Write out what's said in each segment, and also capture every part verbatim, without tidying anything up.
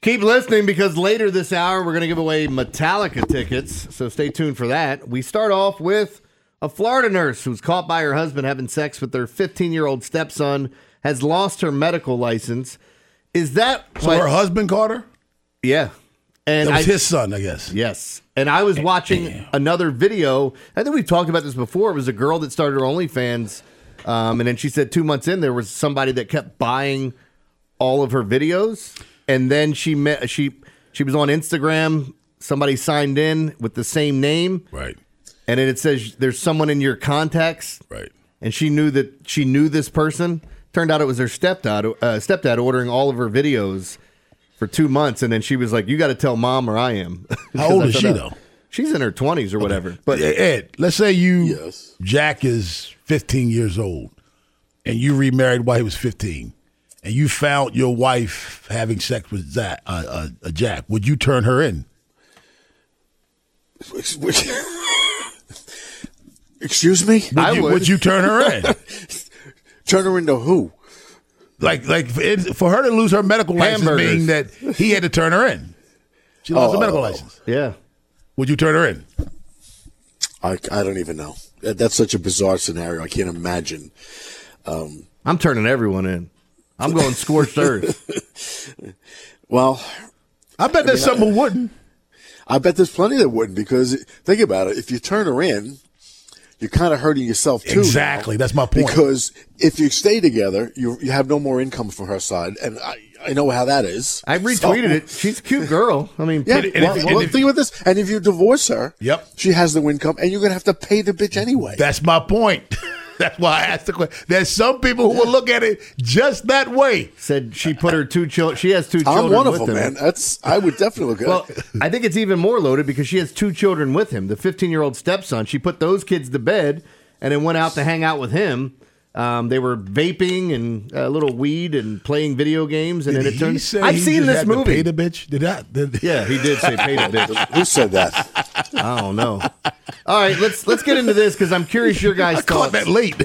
Keep listening because later this hour we're going to give away Metallica tickets, so stay tuned for that. We start off with a Florida nurse who's caught by her husband having sex with their fifteen-year-old stepson, has lost her medical license. Is that... So what, her husband caught her? Yeah. And that was I, his son, I guess. Yes. And I was watching Damn. another video. I think we've talked about this before. It was a girl that started her OnlyFans, um, and then she said two months in there was somebody that kept buying all of her videos. And then she met, she she was on Instagram. Somebody signed in with the same name, right? And then it says there's someone in your contacts, right? And she knew that she knew this person. Turned out it was her stepdad. Uh, stepdad ordering all of her videos for two months, and then she was like, "You got to tell mom, or I am." How old is she though? She's in her twenties or whatever. Okay. But Ed, let's say you yes. Jack is fifteen years old, and you remarried while he was fifteen. And you found your wife having sex with Zach, uh, uh, uh, Jack, would you turn her in? Excuse me? Would you, would. would you turn her in? Turn her into who? Like, like for, it, for her to lose her medical license, Hamburgers. meaning that he had to turn her in. She lost Oh, her medical oh, license. yeah, Would you turn her in? I, I don't even know. That, that's such a bizarre scenario. I can't imagine. Um, I'm turning everyone in. I'm going scorched earth. well, I bet there's I mean, some who wouldn't. I bet there's plenty that wouldn't, because think about it. If you turn her in, you're kind of hurting yourself too. Exactly. Now, that's my point. Because if you stay together, you you have no more income from her side, and I, I know how that is. I retweeted So- it. She's a cute girl. I mean, Yeah, pretty- and well, if- well, and if- think about this. And if you divorce her, Yep. she has the income, and you're gonna have to pay the bitch anyway. That's my point. That's why I asked the question. There's some people who will look at it just that way. said she put her two children. She has two I'm children one of with them, him. man. That's I would definitely look at Well, it. I think it's even more loaded because she has two children with him. The fifteen-year-old stepson. She put those kids to bed and then went out to hang out with him. Um, they were vaping and a little weed and playing video games, and Did then it he turned. say I've he seen just this had to movie. Pay the bitch? Did that? Did, Yeah, he did say pay the bitch. Who said that? I don't know. All right, let's let's get into this because I'm curious your guys' I caught thoughts. that late.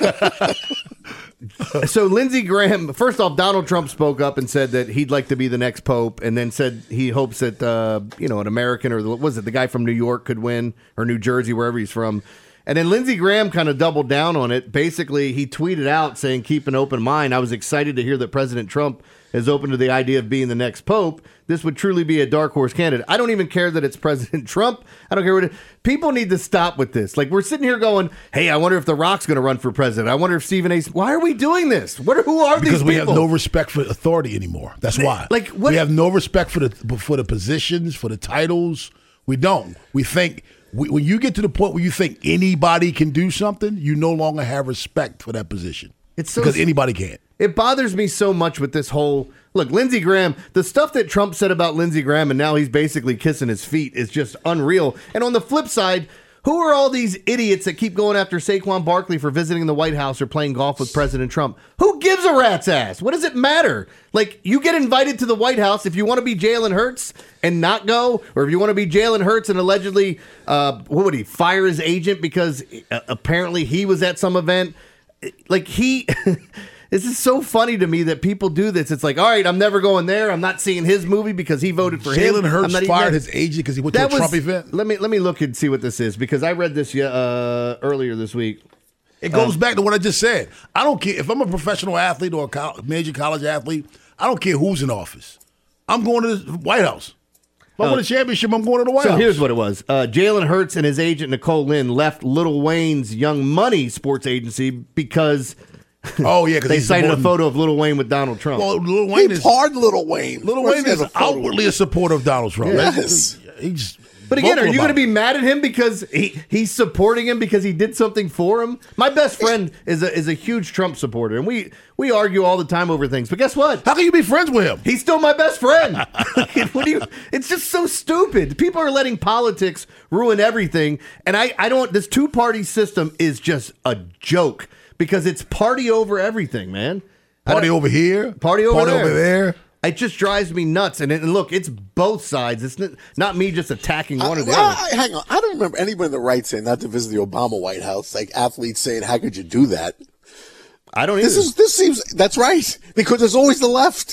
So Lindsey Graham, first off, Donald Trump spoke up and said that he'd like to be the next pope, and then said he hopes that uh, you know an American or the, what was it the guy from New York could win, or New Jersey, wherever he's from. And then Lindsey Graham kind of doubled down on it. Basically, he tweeted out saying, "Keep an open mind. I was excited to hear that President Trump is open to the idea of being the next pope. This would truly be a dark horse candidate." I don't even care that it's President Trump. I don't care what it, people need to stop with this. Like, we're sitting here going, "Hey, I wonder if The Rock's going to run for president. I wonder if Stephen A. Why are we doing this? What are, who are Because these we people? have no respect for authority anymore. That's why. Like, what- we have no respect for the for the positions, for the titles. We don't. We think we, when you get to the point where you think anybody can do something, you no longer have respect for that position. It's so because s- anybody can. It bothers me so much with this whole look. Lindsey Graham, the stuff that Trump said about Lindsey Graham, and now he's basically kissing his feet, is just unreal. And on the flip side, who are all these idiots that keep going after Saquon Barkley for visiting the White House or playing golf with President Trump? Who gives a rat's ass? What does it matter? Like, you get invited to the White House if you want to be Jalen Hurts and not go, or if you want to be Jalen Hurts and allegedly, uh, what would he, fire his agent because uh, apparently he was at some event? Like, he... This is so funny to me that people do this. It's like, all right, I'm never going there. I'm not seeing his movie because he voted for him. Jalen I'm Hurts not even fired there. his agent because he went That to a Trump was- event. Let me let me look and see what this is because I read this uh, earlier this week. It goes back to what I just said. I don't care if I'm a professional athlete or a co- major college athlete. I don't care who's in office. I'm going to the White House. If I Oh. win a championship, I'm going to the White So House. here's what it was. Uh, Jalen Hurts and his agent, Nicole Lynn, left Lil Wayne's Young Money sports agency because Oh yeah, because they cited a photo of Lil Wayne with Donald Trump. Well, Lil Wayne He is pardoned Little Wayne. Lil Of course Wayne he has is a photo. outwardly a supporter of Donald Trump. Yes. He's But again, are vocal you going to about be it. mad at him because he, he's supporting him because he did something for him? My best friend is a is a huge Trump supporter, and we we argue all the time over things. But guess what? How can you be friends with him? He's still my best friend. What do you? It's just so stupid. People are letting politics ruin everything, and I I don't. This two party system is just a joke because it's party over everything, man. I Party don't- over here, Party over party there. over there. It just drives me nuts. And, and look, it's both sides. It's not, not me just attacking one or the I, other. I, hang on. I don't remember anyone in the right saying not to visit the Obama White House. Like athletes saying, "How could you do that?" I don't either. This is this seems that's right because there's always the left.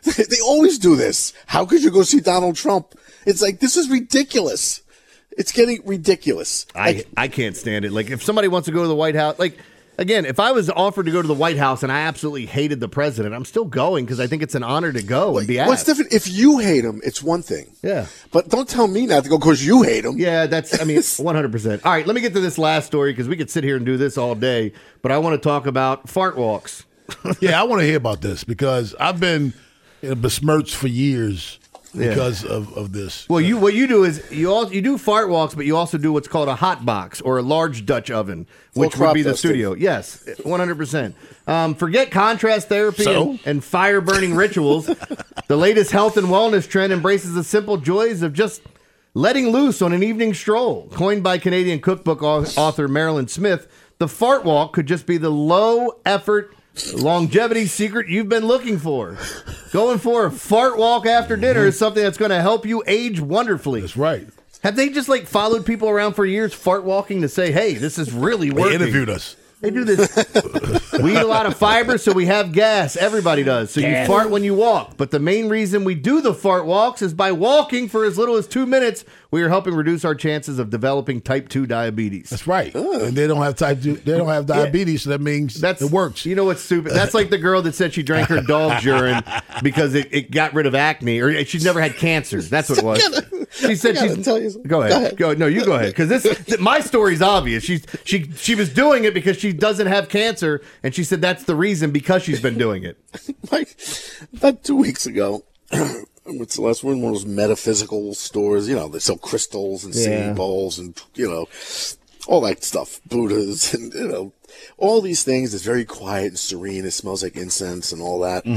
They always do this. How could you go see Donald Trump? It's like, this is ridiculous. It's getting ridiculous. Like, I I can't stand it. Like, if somebody wants to go to the White House, like, again, if I was offered to go to the White House and I absolutely hated the president, I'm still going because I think it's an honor to go and be asked. What's different? If you hate him, it's one thing. Yeah. But don't tell me not to go because you hate him. Yeah, that's, I mean, one hundred percent. All right, let me get to this last story because we could sit here and do this all day, but I want to talk about fart walks. Yeah, I want to hear about this because I've been you know, besmirched for years because yeah. of, of this. Well, you what you do is you all you do fart walks, but you also do what's called a hot box or a large Dutch oven, which Full would be the dusting. studio. Yes, one hundred percent. Um, forget contrast therapy So? and, and fire burning rituals. The latest health and wellness trend embraces the simple joys of just letting loose on an evening stroll. Coined by Canadian cookbook author Marilyn Smith, the fart walk could just be the low effort longevity secret you've been looking for. Going for a fart walk after dinner is something that's going to help you age wonderfully. That's right. Have they just like followed people around for years fart walking to say, hey, this is really They working? interviewed us. They do this. We eat a lot of fiber, so we have gas. Everybody does. So Gas. you fart when you walk. But the main reason we do the fart walks is by walking for as little as two minutes, we are helping reduce our chances of developing type two diabetes. That's right. And they don't have type two, they don't have diabetes, so that means That's, it works. You know what's stupid? That's like the girl that said she drank her dog's urine because it, it got rid of acne, or she's never had cancer. That's what it was. She said I gotta she's. tell you something. Go ahead. Go ahead. Go No, you go ahead. Because this, th- my story's obvious. She's she she was doing it because she doesn't have cancer, and she said that's the reason because she's been doing it. Like, about two weeks ago, what's the last one? One of those metaphysical stores. You know, they sell crystals and singing Yeah. bowls and, you know, all that stuff. Buddhas and, you know, all these things. It's very quiet and serene. It smells like incense and all that.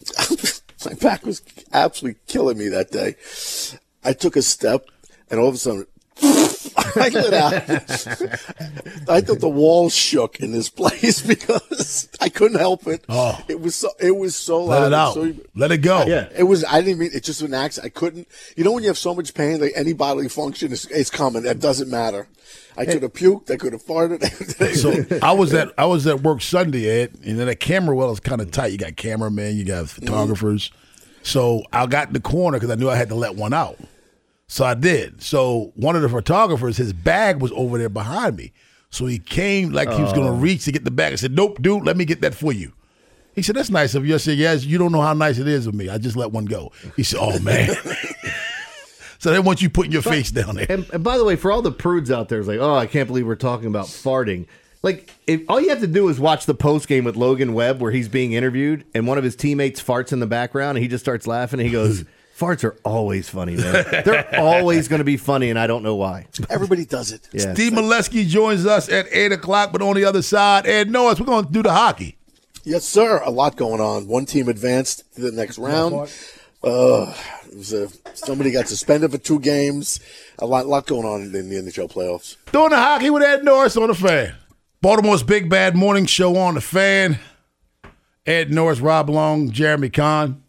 My back was absolutely killing me that day. I took a step, and all of a sudden, I lit out. I thought the walls shook in this place because I couldn't help it. Oh. It was so. It was so Let loud. it out. So, Let it go. Yeah. it was. I didn't mean. It's just an accident. I couldn't. You know when you have so much pain, like any bodily function is, is coming. It doesn't matter. I could have puked. I could have farted. So I was at I was at work Sunday, Ed, and then that camera well is kind of tight. You got cameramen, you got photographers. So I got in the corner because I knew I had to let one out. So I did. So one of the photographers, his bag was over there behind me. So he came like he was going to reach to get the bag. I said, nope, dude, let me get that for you. He said, that's nice of you. I said, yes, you don't know how nice it is of me. I just let one go. He said, oh, man. So they want you putting your face down there. And, and by the way, for all the prudes out there, it's like, oh, I can't believe we're talking about farting. Like, if, all you have to do is watch the post game with Logan Webb where he's being interviewed and one of his teammates farts in the background and he just starts laughing and he goes, farts are always funny, man. They're always going to be funny, and I don't know why. Everybody does it. Yeah. Steve Molesky joins us at eight o'clock, but on the other side, Ed Norris, we're going to do the hockey. Yes, sir. A lot going on. One team advanced to the next round. Uh, it was a, somebody got suspended for two games. A lot, lot going on in the N H L playoffs. Doing the hockey with Ed Norris on the Fan. Baltimore's Big Bad Morning Show on the Fan. Ed Norris, Rob Long, Jeremy Kahn.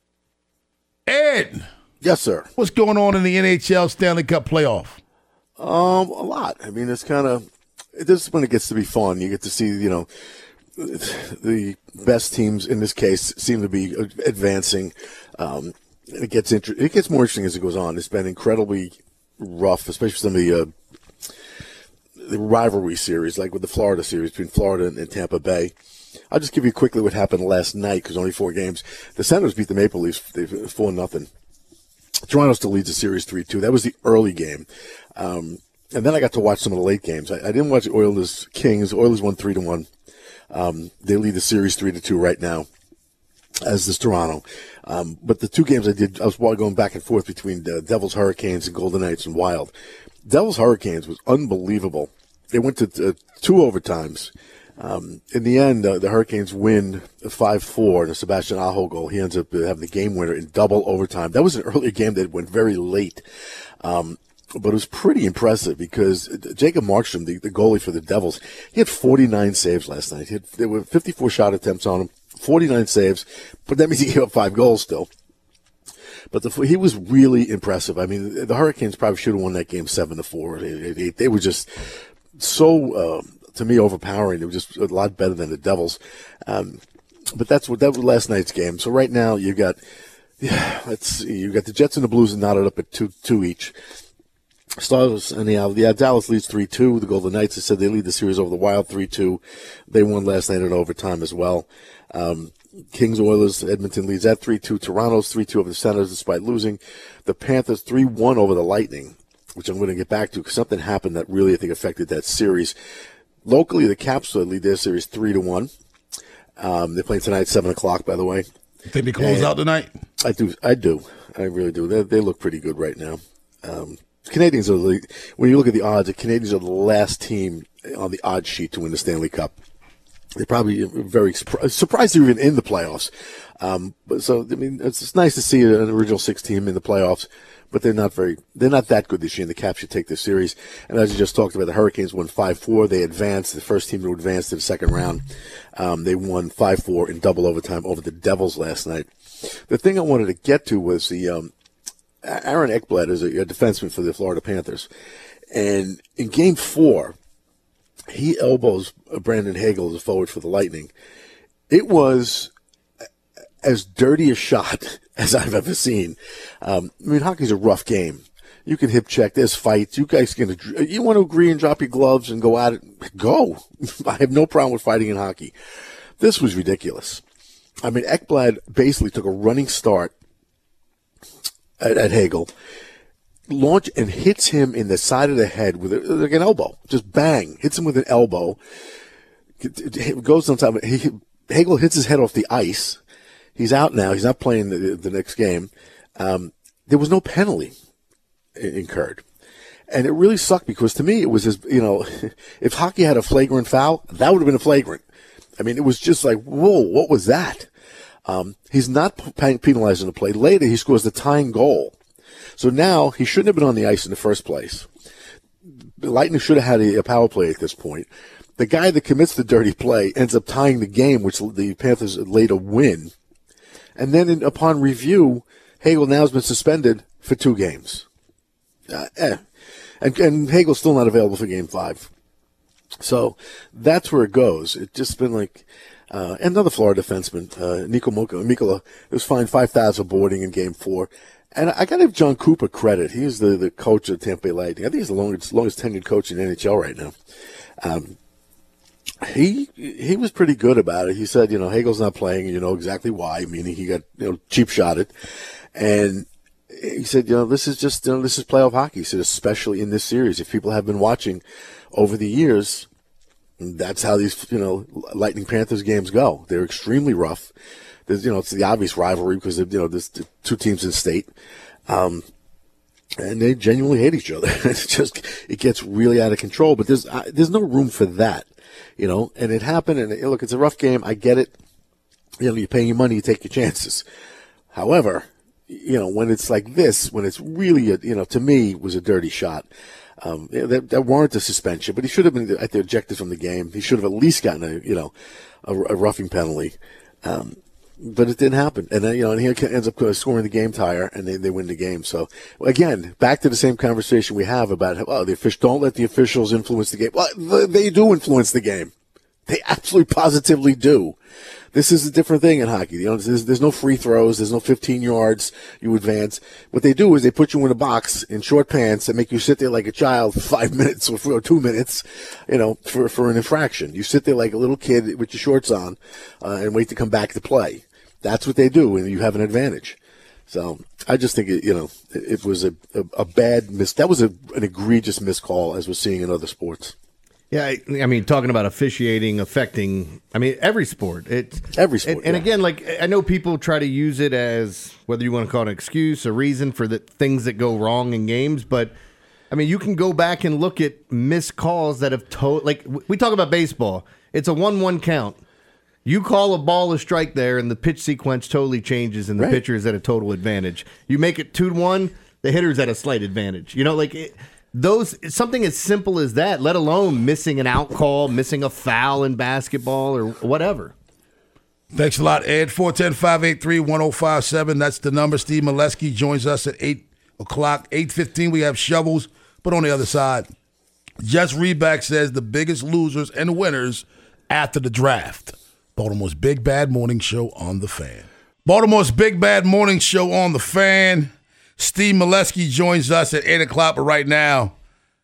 Ed, Yes, sir. what's going on in the N H L Stanley Cup playoff? Um, a lot. I mean, it's kind of this is when it gets to be fun. You get to see, you know, the best teams in this case seem to be advancing. Um, it gets inter- it gets more interesting as it goes on. It's been incredibly rough, especially some of the uh, the rivalry series, like with the Florida series between Florida and, and Tampa Bay. I'll just give you quickly what happened last night because only four games. The Senators beat the Maple Leafs four nothing. Toronto still leads the series three two. That was the early game. Um, and then I got to watch some of the late games. I, I didn't watch Oilers Kings. Oilers won three to one. Um, they lead the series three to two right now, as does Toronto. Um, but the two games I did, I was going back and forth between the Devils Hurricanes and Golden Knights and Wild. Devils Hurricanes was unbelievable. They went to uh, two overtimes. Um, in the end, uh, the Hurricanes win five four, and a Sebastian Aho goal. He ends up having the game winner in double overtime. That was an earlier game that went very late. Um, but it was pretty impressive because Jacob Markstrom, the, the goalie for the Devils, he had forty-nine saves last night. He had, there were fifty-four shot attempts on him, forty-nine saves, but that means he gave up five goals still. But the, he was really impressive. I mean, the Hurricanes probably should have won that game seven to four. They, they, they were just so, uh, to me, overpowering. They were just a lot better than the Devils. Um, but that's what that was last night's game. So right now you've got Yeah, let's see. You got the Jets and the Blues knotted up at two two each. Stars, anyhow, yeah, Dallas leads three two. The Golden Knights, I said they lead the series over the Wild three two. They won last night in overtime as well. Um, Kings, Oilers, Edmonton leads at three two. Toronto's three two over the Senators despite losing. The Panthers three one over the Lightning, which I'm going to get back to because something happened that really, I think, affected that series. Locally, the Caps lead their series three to one. Um, they're playing tonight at seven o'clock, by the way. You think they close and out tonight? I do. I do. I really do. They, they look pretty good right now. Um, Canadians are the, when you look at the odds, the Canadians are the last team on the odds sheet to win the Stanley Cup. They're probably very surprised, surprised they're even in the playoffs. Um, but so I mean, it's, it's nice to see an original six team in the playoffs, but they're not very, they're not that good this year. And the Caps should take this series. And as you just talked about, the Hurricanes won five four. They advanced, the first team to advance to the second round. Um, they won five four in double overtime over the Devils last night. The thing I wanted to get to was the um, Aaron Ekblad is a, a defenseman for the Florida Panthers, and in Game Four, he elbows Brandon Hagel as a forward for the Lightning. It was as dirty a shot as I've ever seen. Um, I mean, hockey's a rough game. You can hip check. There's fights. You guys can. You want to agree and drop your gloves and go at it? Go. I have no problem with fighting in hockey. This was ridiculous. I mean, Ekblad basically took a running start at, at Hagel, launch and hits him in the side of the head with a, like an elbow. Just bang, hits him with an elbow. It goes on top. He, Hagel hits his head off the ice. He's out now. He's not playing the, the next game. Um, there was no penalty incurred. And it really sucked because to me it was, as, you know, if hockey had a flagrant foul, that would have been a flagrant. I mean, it was just like, whoa, what was that? Um, he's not penalized in the play. Later, he scores the tying goal. So now he shouldn't have been on the ice in the first place. The Lightning should have had a, a power play at this point. The guy that commits the dirty play ends up tying the game, which the Panthers later win. And then in, upon review, Hagel now has been suspended for two games. Uh, eh. And, and Hagel's still not available for game five. So that's where it goes. It's just been like uh, another Florida defenseman, uh, Nico Mikkola, was fined five thousand dollars for boarding in game four. And I got to give John Cooper credit. He's the, the coach of Tampa Bay Lightning. I think he's the longest, longest tenured coach in the N H L right now. Um, he he was pretty good about it. He said, you know, Hagel's not playing, and you know exactly why, meaning he got, you know, cheap shotted. And he said, you know, this is just, you know, this is playoff hockey. He said, especially in this series. If people have been watching over the years, that's how these, you know, Lightning Panthers games go. They're extremely rough. There's, you know, it's the obvious rivalry because, you know, there's two teams in state. Um, and they genuinely hate each other. It's just, it gets really out of control. But there's, uh, there's no room for that, you know, and it happened. And it, look, it's a rough game. I get it. You know, you're paying your money, you take your chances. However, you know, when it's like this, when it's really, a, you know, to me, was a dirty shot. Um, that, that warranted a suspension, but he should have been at the ejected from the game. He should have at least gotten a, you know, a, a roughing penalty. Um, but it didn't happen. And then, you know, and he ends up scoring the game tire and they, they win the game. So again, back to the same conversation we have about, oh, the official, don't let the officials influence the game. Well, they do influence the game. They absolutely positively do. This is a different thing in hockey. You know, there's, there's no free throws. There's no fifteen yards. You advance. What they do is they put you in a box in short pants and make you sit there like a child for five minutes or for two minutes, you know, for, for an infraction. You sit there like a little kid with your shorts on uh, and wait to come back to play. That's what they do, and you have an advantage. So I just think, it, you know, it, it was a, a, a bad miss. That was a, an egregious miscall, as we're seeing in other sports. Yeah, I, I mean, talking about officiating affecting, I mean, every sport. It's every sport. And, and yeah. again, like, I know people try to use it as, whether you want to call it an excuse, a reason for the things that go wrong in games, but, I mean, you can go back and look at missed calls that have, to- like, we talk about baseball. It's a one one count. You call a ball a strike there, and the pitch sequence totally changes, and the right. pitcher is at a total advantage. You make it two to one, the hitter's at a slight advantage. You know, like, it, Those something as simple as that, let alone missing an out call, missing a foul in basketball or whatever. Thanks a lot, Ed. four one zero, five eight three, one zero five seven. That's the number. Steve Molesky joins us at eight o'clock. eight fifteen, we have Shovels. But on the other side, Jess Reback says the biggest losers and winners after the draft. Baltimore's Big Bad Morning Show on The Fan. Baltimore's Big Bad Morning Show on the Fan. Steve Molesky joins us at eight o'clock, but right now,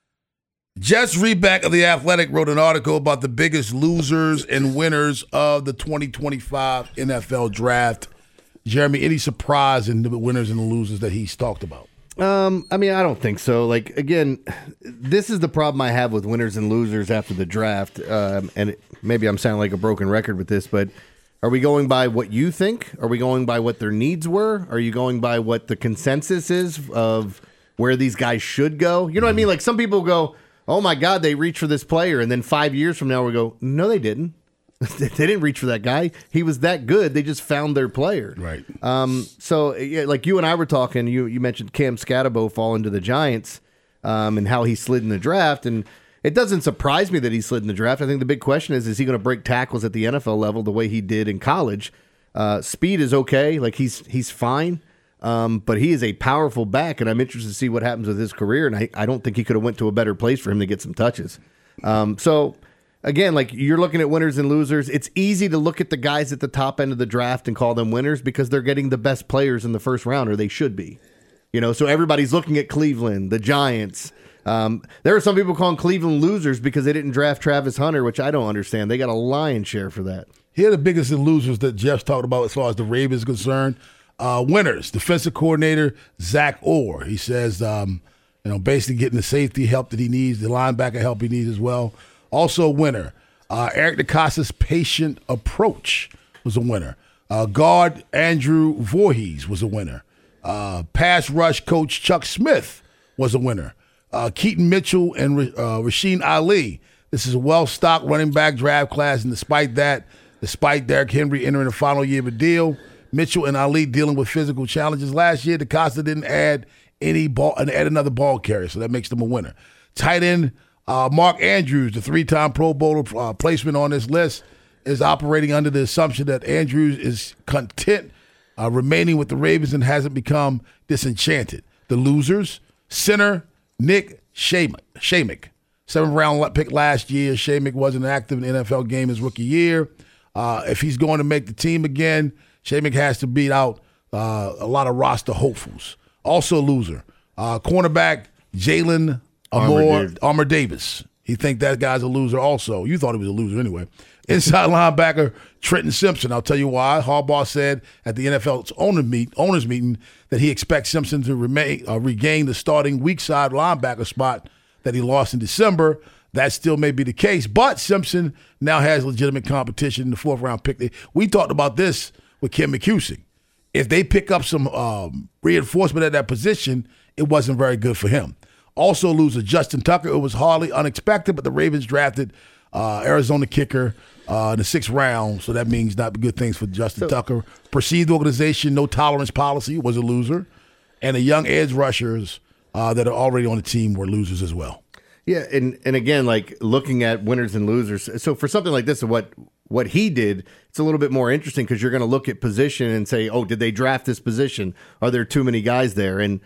Jess Reback of The Athletic wrote an article about the biggest losers and winners of the twenty twenty-five N F L Draft. Jeremy, any surprise in the winners and the losers that he's talked about? Um, I mean, I don't think so. Like, again, this is the problem I have with winners and losers after the draft. Um, and it, maybe I'm sounding like a broken record with this, but are we going by what you think? Are we going by what their needs were? Are you going by what the consensus is of where these guys should go? You know what I mean? Like, some people go, oh my God, they reached for this player. And then five years from now, we go, no, they didn't. They didn't reach for that guy. He was that good. They just found their player. Right. Um, so, yeah, like you and I were talking, you you mentioned Cam Scatterbo falling to the Giants um, and how he slid in the draft. And it doesn't surprise me that he slid in the draft. I think the big question is, is he going to break tackles at the N F L level the way he did in college? Uh, speed is okay. Like, he's he's fine. Um, but he is a powerful back, and I'm interested to see what happens with his career. And I, I don't think he could have went to a better place for him to get some touches. Um, so... Again, like you're looking at winners and losers. It's easy to look at the guys at the top end of the draft and call them winners because they're getting the best players in the first round, or they should be. You know, so everybody's looking at Cleveland, the Giants. Um, there are some people calling Cleveland losers because they didn't draft Travis Hunter, which I don't understand. They got a lion's share for that. Here are the biggest losers that Jeff's talked about as far as the Ravens concerned. Uh, winners, defensive coordinator Zach Orr. He says, um, you know, basically getting the safety help that he needs, the linebacker help he needs as well. Also a winner, uh, Eric DeCosta's patient approach was a winner. Uh, guard Andrew Voorhees was a winner. Uh, pass rush coach Chuck Smith was a winner. Uh, Keaton Mitchell and uh, Rasheen Ali. This is a well-stocked running back draft class, and despite that, despite Derrick Henry entering the final year of a deal, Mitchell and Ali dealing with physical challenges last year, DeCosta didn't add any ball and add another ball carrier, so that makes them a winner. Tight end Uh, Mark Andrews, the three-time Pro Bowler uh, placement on this list, is operating under the assumption that Andrews is content uh, remaining with the Ravens and hasn't become disenchanted. The losers, center Nick Shamick, seventh-round pick last year. Shamick wasn't active in the N F L game his rookie year. Uh, if he's going to make the team again, Shamick has to beat out uh, a lot of roster hopefuls. Also a loser, uh, cornerback Jalen Armour, Armour Davis. He think that guy's a loser also. You thought he was a loser anyway. Inside linebacker Trenton Simpson. I'll tell you why. Harbaugh said at the N F L's owner meet, owners meeting that he expects Simpson to remain, uh, regain the starting weak side linebacker spot that he lost in December. That still may be the case, but Simpson now has legitimate competition in the fourth round pick. We talked about this with Kim McCusick. If they pick up some um, reinforcement at that position, it wasn't very good for him. Also loser Justin Tucker. It was hardly unexpected, but the Ravens drafted uh, Arizona kicker uh, in the sixth round, so that means not good things for Justin so, Tucker. Perceived organization, no tolerance policy was a loser, and the young edge rushers uh, that are already on the team were losers as well. Yeah, and and again, like looking at winners and losers. So for something like this, what what he did, it's a little bit more interesting because you're going to look at position and say, oh, did they draft this position? Are there too many guys there? And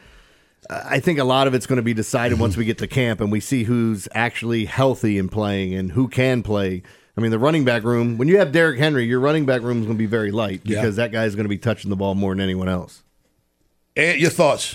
I think a lot of it's going to be decided once we get to camp and we see who's actually healthy and playing and who can play. I mean, the running back room, when you have Derrick Henry, your running back room is going to be very light because yeah. that guy is going to be touching the ball more than anyone else. And your thoughts?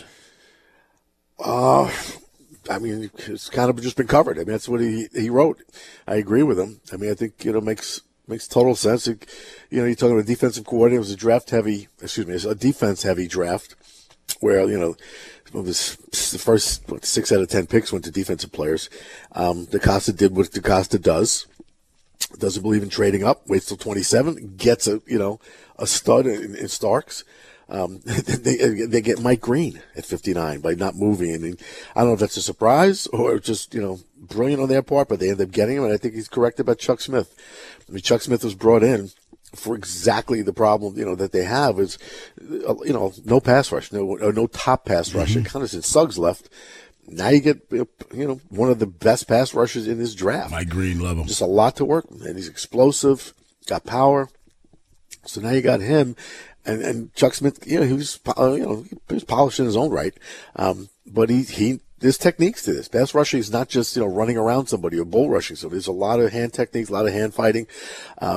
Uh, I mean, it's kind of just been covered. I mean, that's what he he wrote. I agree with him. I mean, I think, you know, makes makes total sense. It, you know, you're talking about a defensive coordinator. It was a draft-heavy, excuse me, it's a defense-heavy draft where, you know, it was the first what, six out of ten picks went to defensive players. Um, DeCosta did what DeCosta does. Doesn't believe in trading up. Waits till twenty-seven. Gets a you know a stud in, in Starks. Um, they they get Mike Green at fifty-nine by not moving. And I don't know if that's a surprise or just you know brilliant on their part, but they end up getting him. And I think he's correct about Chuck Smith. I mean, Chuck Smith was brought in for exactly the problem, you know, that they have is, you know, no pass rush, no no top pass rush. Mm-hmm. Kind of since Suggs left, now you get, you know, one of the best pass rushers in this draft. Mike Green, love him. Just a lot to work with, and he's explosive, got power. So now you got him, and, and Chuck Smith, you know, he was, uh, you know, he was polished in his own right, um, but he he. There's techniques to this. Pass rushing is not just, you know, running around somebody or bull rushing somebody. There's a lot of hand techniques, a lot of hand fighting. Um,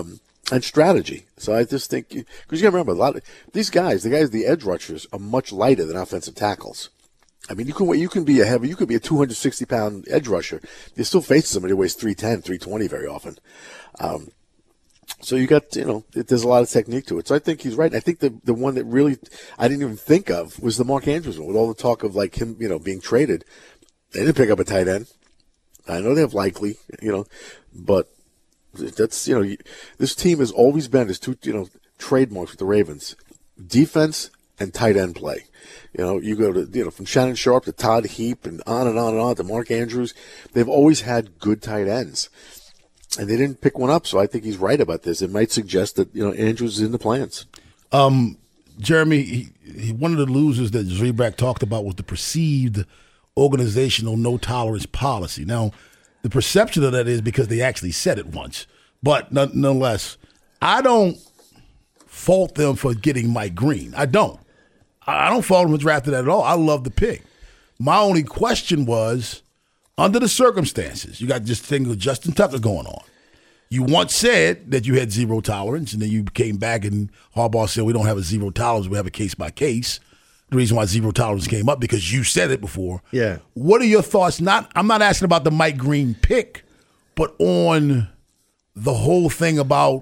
and strategy. So I just think, because you got to remember, a lot of these guys, the guys, the edge rushers, are much lighter than offensive tackles. I mean, you can you can be a heavy, you could be a two hundred sixty pound edge rusher. You're still facing somebody who weighs three ten, three twenty very often. Um, so you got, you know, it, there's a lot of technique to it. So I think he's right. I think the the one that really I didn't even think of was the Mark Andrews one, with all the talk of like him, you know, being traded. They didn't pick up a tight end. I know they have Likely, you know, but that's, you know, this team has always been, there's two, you know, trademarks with the Ravens: defense and tight end play. You know, you go to, you know, from Shannon Sharp to Todd Heap and on and on and on to Mark Andrews. They've always had good tight ends. And they didn't pick one up, so I think he's right about this. It might suggest that, you know, Andrews is in the plans. Um, Jeremy, he, he, one of the losers that Zreback talked about was the perceived organizational no-tolerance policy. Now, the perception of that is because they actually said it once. But nonetheless, I don't fault them for getting Mike Green. I don't. I don't fault them for drafting that at all. I love the pick. My only question was, under the circumstances, you got this thing with Justin Tucker going on. You once said that you had zero tolerance, and then you came back and Harbaugh said we don't have a zero tolerance, we have a case by case. The reason why zero tolerance came up because you said it before. Yeah. What are your thoughts? Not, I'm not asking about the Mike Green pick, but on the whole thing about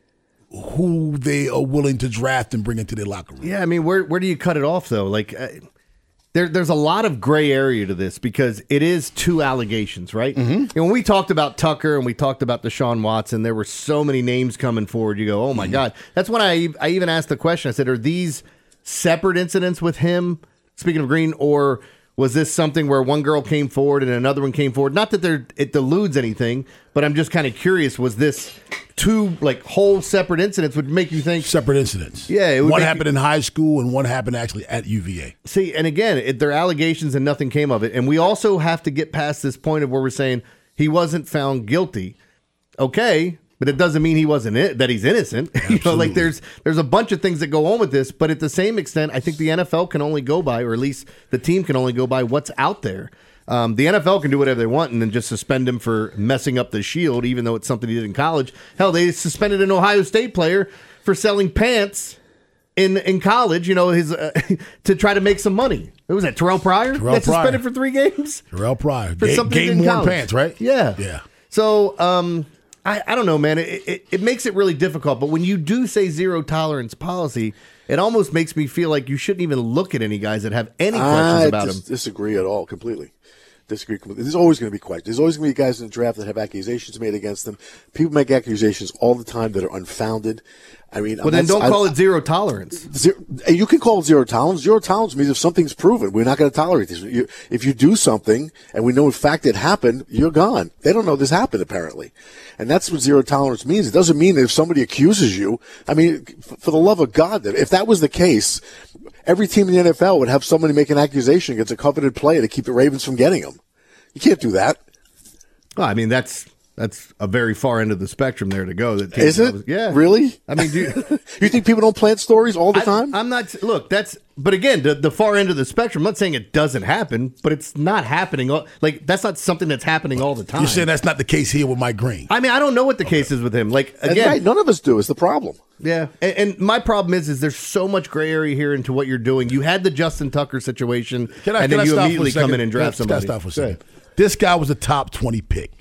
who they are willing to draft and bring into their locker room. Yeah, I mean, where where do you cut it off though? Like, uh, there there's a lot of gray area to this because it is two allegations, right? Mm-hmm. And when we talked about Tucker and we talked about Deshaun Watson, there were so many names coming forward. You go, oh my mm-hmm. God. That's when I I even asked the question. I said, are these separate incidents with him, speaking of Green, or was this something where one girl came forward and another one came forward? Not that there it deludes anything, but I'm just kind of curious, was this two like whole separate incidents would make you think? Separate incidents. Yeah. It would one make happened you, in high school and one happened actually at U V A. See, and again, it, they're allegations and nothing came of it. And we also have to get past this point of where we're saying he wasn't found guilty. Okay. But it doesn't mean he wasn't it, that he's innocent. You know, like there's there's a bunch of things that go on with this. But at the same extent, I think the N F L can only go by, or at least the team can only go by what's out there. Um, the N F L can do whatever they want and then just suspend him for messing up the shield, even though it's something he did in college. Hell, they suspended an Ohio State player for selling pants in in college. You know, his uh, to try to make some money. What was that, Terrell Pryor? Terrell Got suspended Pryor. for three games. Terrell Pryor for Ga- something he did in game worn college. pants, right? Yeah, yeah. So. Um, I, I don't know, man. It, it it makes it really difficult. But when you do say zero tolerance policy, it almost makes me feel like you shouldn't even look at any guys that have any questions I about dis- him. Disagree at all, completely. Disagree completely. There's always going to be questions. There's always going to be guys in the draft that have accusations made against them. People make accusations all the time that are unfounded. I mean, well, then don't call I, it zero tolerance. Zero, you can call it zero tolerance. Zero tolerance means if something's proven, we're not going to tolerate this. You, if you do something and we know in fact it happened, you're gone. They don't know this happened, apparently. And that's what zero tolerance means. It doesn't mean that if somebody accuses you, I mean, for the love of God, if that was the case, every team in the N F L would have somebody make an accusation against a coveted player to keep the Ravens from getting him. You can't do that. Well, I mean, that's that's a very far end of the spectrum there to go. That is it? Was, yeah, really? I mean, do you, you think people don't plant stories all the I, time? I'm not. Look, that's. But again, the, the far end of the spectrum. I'm not saying it doesn't happen, but it's not happening. All, like that's not something that's happening all the time. You're saying that's not the case here with Mike Green? I mean, I don't know what the okay. case is with him. Like again, right. None of us do. Is the problem? Yeah, and, and my problem is, is there's so much gray area here into what you're doing. You had the Justin Tucker situation, can I, and can then I you stop immediately come in and draft can I, somebody. Can I stop for a second? This guy was a top twenty pick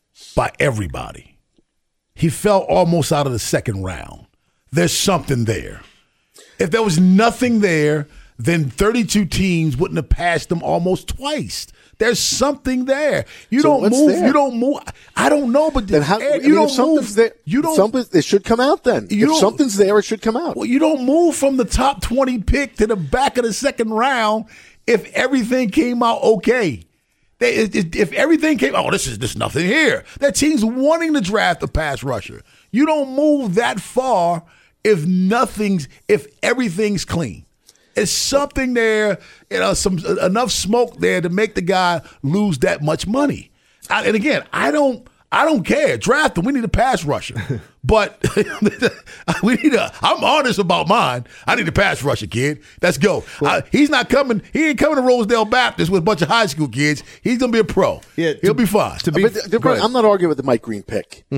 by everybody. He fell almost out of the second round. There's something there. If there was nothing there, then thirty-two teams wouldn't have passed him almost twice. There's something there. You so don't move. There? You don't move. I don't know, but then how, you I mean, don't if something's move. There, you don't. Something, it should come out then. You if something's there, it should come out. Well, you don't move from the top twenty pick to the back of the second round if everything came out okay. They, if everything came, oh, this is there's nothing here. That team's wanting to draft a pass rusher. You don't move that far if nothing's, if everything's clean. It's something there, you know, some enough smoke there to make the guy lose that much money. I, and again, I don't, I don't care. Draft him. We need a pass rusher. But we need a, I'm honest about mine. I need a pass rusher, kid. Let's go. Well, I, he's not coming. He ain't coming to Rosedale Baptist with a bunch of high school kids. He's going to be a pro. Yeah, He'll to, be fine. To be, but, I'm not arguing with the Mike Green pick. Mm-hmm.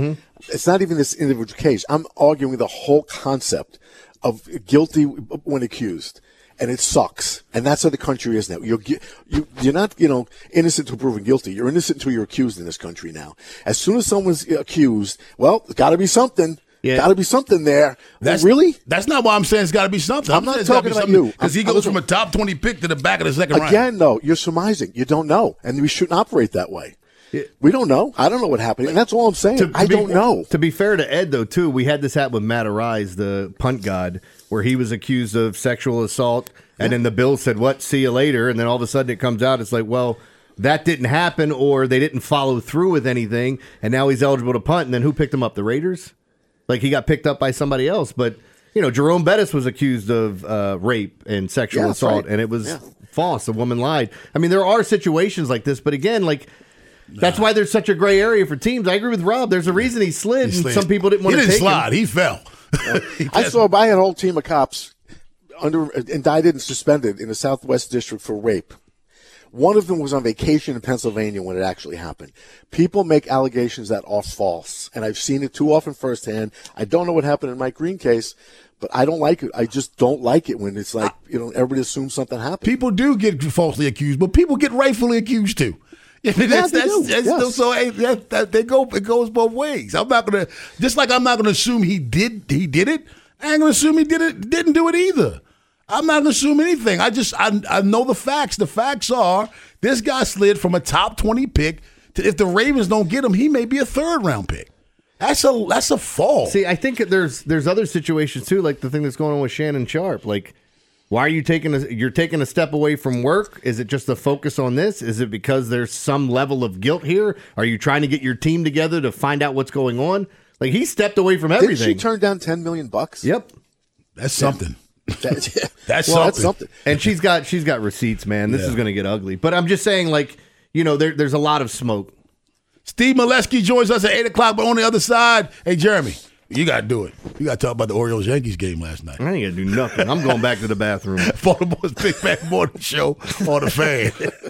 it's not even this individual case. I'm arguing the whole concept of guilty when accused. And it sucks. And that's how the country is now. You're, you, you're not, you know, innocent until proven guilty. You're innocent until you're accused in this country now. As soon as someone's accused, well, there's got to be something. Yeah. Got to be something there. That's, really? That's not why I'm saying it's got to be something. I'm, I'm not talking about you. Because he goes from a top twenty pick to the back of the second round. Again, though, you're surmising. You don't know. And we shouldn't operate that way. We don't know. I don't know what happened. And that's all I'm saying. To, to I be, don't know. To be fair to Ed, though, too, we had this happen with Matt Arise, the punt god, where he was accused of sexual assault. And yeah. then the Bills said, what, see you later. And then all of a sudden it comes out, it's like, well, that didn't happen, or they didn't follow through with anything. And now he's eligible to punt. And then who picked him up? The Raiders? Like, he got picked up by somebody else. But, you know, Jerome Bettis was accused of uh, rape and sexual yeah, assault. Right. And it was yeah. false. The woman lied. I mean, there are situations like this. But again, like, that's why there's such a gray area for teams. I agree with Rob. There's a reason he slid, he slid. and some people didn't want he to didn't take slide. him. He fell. he I saw I had a whole team of cops under indicted and suspended in the Southwest District for rape. One of them was on vacation in Pennsylvania when it actually happened. People make allegations that are false, and I've seen it too often firsthand. I don't know what happened in Mike Green case, but I don't like it. I just don't like it when it's like, you know, everybody assumes something happened. People do get falsely accused, but people get rightfully accused too. I mean, that's, yeah, that's, that's, yes. So hey, that, that, they go. It goes both ways. I'm not gonna just like I'm not gonna assume he did. He did it. I ain't gonna assume he did it. Didn't do it either. I'm not gonna assume anything. I just I I know the facts. The facts are this guy slid from a top twenty pick to, if the Ravens don't get him, he may be a third round pick. That's a that's a fall. See, I think there's there's other situations too, like the thing that's going on with Shannon Sharpe, like. Why are you taking a, you're taking a step away from work? Is it just the focus on this? Is it because there's some level of guilt here? Are you trying to get your team together to find out what's going on? Like, he stepped away from everything. Did she turn down ten million bucks? Yep. That's something. That's, yeah. that's, well, something. that's something. And she's got she's got receipts, man. This yeah. is going to get ugly. But I'm just saying, like, you know, there, there's a lot of smoke. Steve Molesky joins us at eight o'clock, but on the other side, hey, Jeremy. You got to do it. You got to talk about the Orioles-Yankees game last night. I ain't going to do nothing. I'm going back to the bathroom. Baltimore's Big Back Morning Show on the Fan.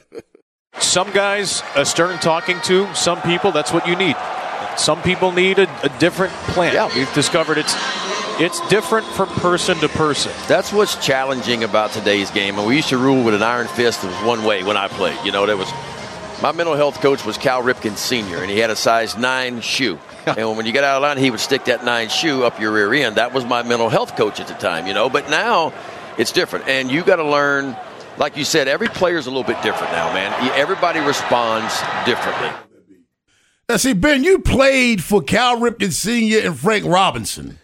Some guys, a stern talking to, some people, that's what you need. Some people need a, a different plan. Yeah. We've discovered it's it's different from person to person. That's what's challenging about today's game. And we used to rule with an iron fist. It was one way when I played. You know, there was my mental health coach was Cal Ripken Senior, and he had a size nine shoe. And when you get out of line, he would stick that nine shoe up your rear end. That was my mental health coach at the time, you know. But now it's different. And you got to learn, like you said, every player's a little bit different now, man. Everybody responds differently. Now, see, Ben, you played for Cal Ripken Senior and Frank Robinson.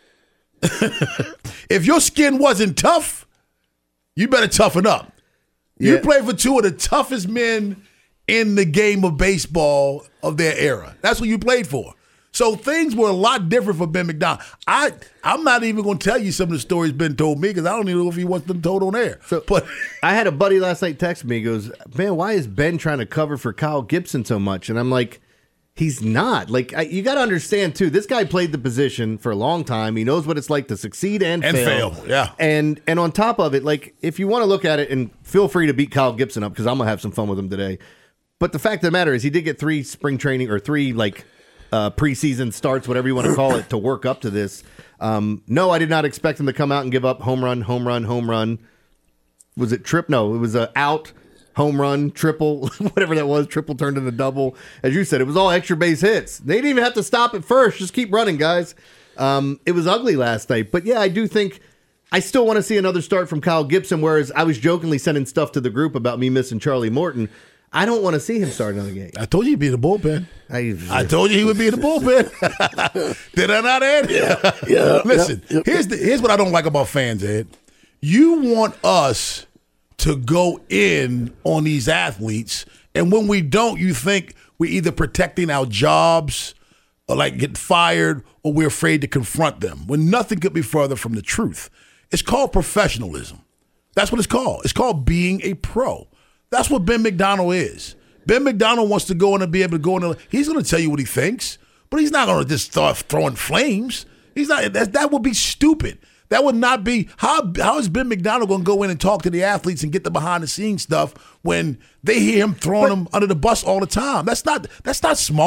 If your skin wasn't tough, you better toughen up. Yeah. You played for two of the toughest men in the game of baseball of their era. That's what you played for. So things were a lot different for Ben McDonald. I, I'm not even going to tell you some of the stories Ben told me because I don't even know if he wants them told on air. So, but I had a buddy last night text me. He goes, man, why is Ben trying to cover for Kyle Gibson so much? And I'm like, he's not. Like, I, you got to understand, too, this guy played the position for a long time. He knows what it's like to succeed and, and fail. fail. Yeah. And, and on top of it, like, if you want to look at it, and feel free to beat Kyle Gibson up because I'm going to have some fun with him today. But the fact of the matter is he did get three spring training or three, like, Uh, preseason starts, whatever you want to call it, to work up to this. Um, no, I did not expect him to come out and give up home run, home run, home run. Was it trip? No, it was a out, home run, triple, whatever that was. Triple turned into double. As you said, it was all extra base hits. They didn't even have to stop at first. Just keep running, guys. Um, it was ugly last night. But, yeah, I do think I still want to see another start from Kyle Gibson, whereas I was jokingly sending stuff to the group about me missing Charlie Morton. I don't want to see him start another game. I told you he'd be the bullpen. I, I told you he would be in the bullpen. Did I not, Ed? Yeah. yeah Listen, yeah, yeah. here's the, here's what I don't like about fans, Ed. You want us to go in on these athletes, and when we don't, you think we're either protecting our jobs or like getting fired, or we're afraid to confront them, when nothing could be further from the truth. It's called professionalism. That's what it's called. It's called being a pro. That's what Ben McDonald is. Ben McDonald wants to go in and be able to go in and he's going to tell you what he thinks, but he's not going to just start throwing flames. He's not. That, that would be stupid. That would not be how. How is Ben McDonald going to go in and talk to the athletes and get the behind the scenes stuff when they hear him throwing but, them under the bus all the time? That's not. That's not smart.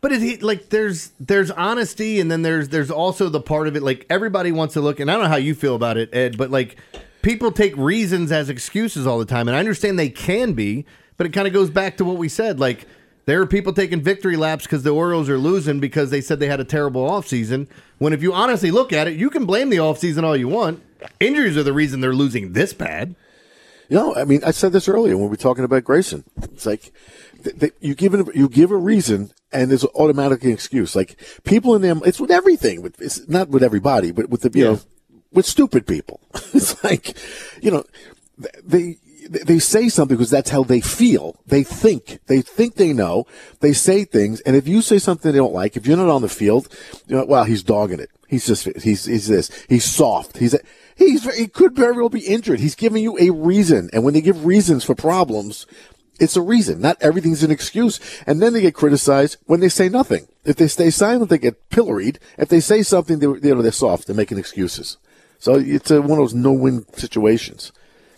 But is he like there's there's honesty, and then there's there's also the part of it like everybody wants to look, and I don't know how you feel about it, Ed, but like people take reasons as excuses all the time, and I understand they can be, but it kind of goes back to what we said. Like there are people taking victory laps because the Orioles are losing because they said they had a terrible offseason. When if you honestly look at it, you can blame the offseason all you want. Injuries are the reason they're losing this bad. You know, I mean, I said this earlier when we were talking about Grayson. It's like th- th- you give it, you give a reason, and there's automatically an excuse. Like people in them, it's with everything. With, it's not with everybody, but with the you Yeah. know, with stupid people. It's like, you know, they they say something because that's how they feel. They think they think they know. They say things, and if you say something they don't like, if you're not on the field, you know, well, he's dogging it. He's just he's he's this. He's soft. He's a, he's he could very well be injured. He's giving you a reason, and when they give reasons for problems, it's a reason. Not everything's an excuse. And then they get criticized when they say nothing. If they stay silent, they get pilloried. If they say something, they, you know, they're soft. They're making excuses. So it's a, one of those no-win situations.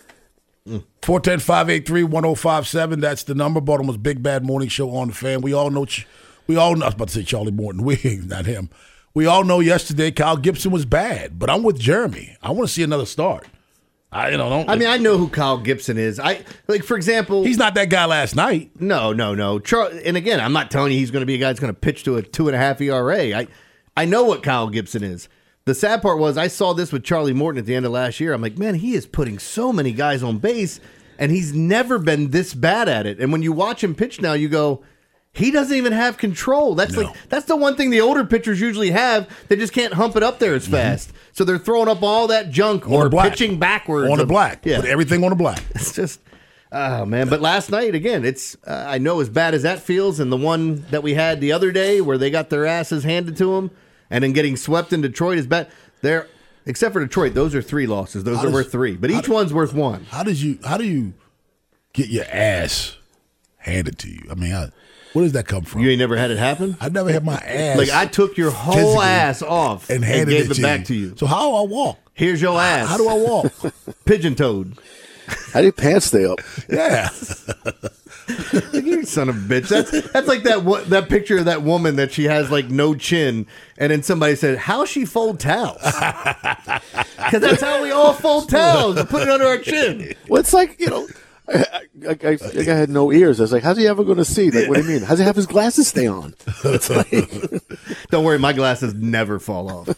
four one zero, five eight three, one zero five seven. That's the number. Baltimore's Big Bad Morning Show on the Fan. We all know. We all know. I was about to say Charlie Morton. We not him. We all know yesterday Kyle Gibson was bad, but I'm with Jeremy. I want to see another start. I you know. Don't, I mean, I know who Kyle Gibson is. I like, for example, he's not that guy last night. No, no, no. Char- and again, I'm not telling you he's going to be a guy that's going to pitch to a two and a half E R A. I, I know what Kyle Gibson is. The sad part was I saw this with Charlie Morton at the end of last year. I'm like, man, he is putting so many guys on base, and he's never been this bad at it. And when you watch him pitch now, you go, he doesn't even have control. That's No. like that's the one thing the older pitchers usually have. They just can't hump it up there as fast. Mm-hmm. So they're throwing up all that junk On or the black. pitching backwards. On the black. Yeah. Put everything on the black. It's just, oh, man. But last night, again, it's uh, I know as bad as that feels, and the one that we had the other day where they got their asses handed to them and then getting swept in Detroit is bad. They're, except for Detroit, those are three losses. Those How are does- worth three. But each how- one's worth one. How did you? How do you get your ass handed to you? I mean, how, where does that come from? You ain't never had it happen? I never had my ass. Like, I took your whole physically ass off and and, handed gave it, it, to back you. to you. So how do I walk? Here's your ass. How do I walk? Pigeon-toed. How do your pants stay up? Yeah. You son of a bitch. That's that's like that wo- that picture of that woman that she has like no chin, and then somebody said, "How she fold towels?" Because that's how we all fold towels. We put it under our chin. Well, it's like, you know, I, I, I, I had no ears. I was like, how's he ever going to see? Like, what do you mean? How's he have his glasses stay on? It's like, Don't worry, my glasses never fall off.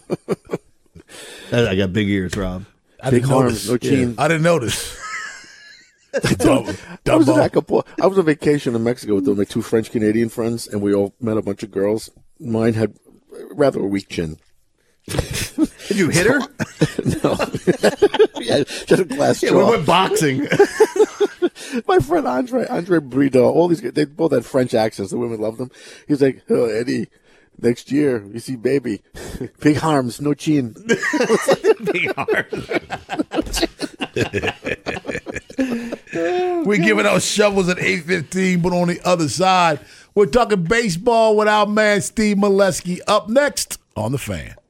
I got big ears, Rob. I Big didn't arms, notice. no chin. I didn't notice. Dumb, I was, in dumbo. Acapulco. I was on vacation in Mexico with my two French Canadian friends, and we all met a bunch of girls. Mine had rather a weak chin. Did you hit her? No, yeah, just a glass Yeah, we jaw. went boxing. My friend Andre, Andre Brideau, all these guys, they both had French accents. The women loved them. He's like, oh, Eddie, next year you see baby, big arms, no chin. Big arms. We're giving out shovels at eight fifteen, but on the other side, we're talking baseball with our man Steve Molesky up next on The Fan.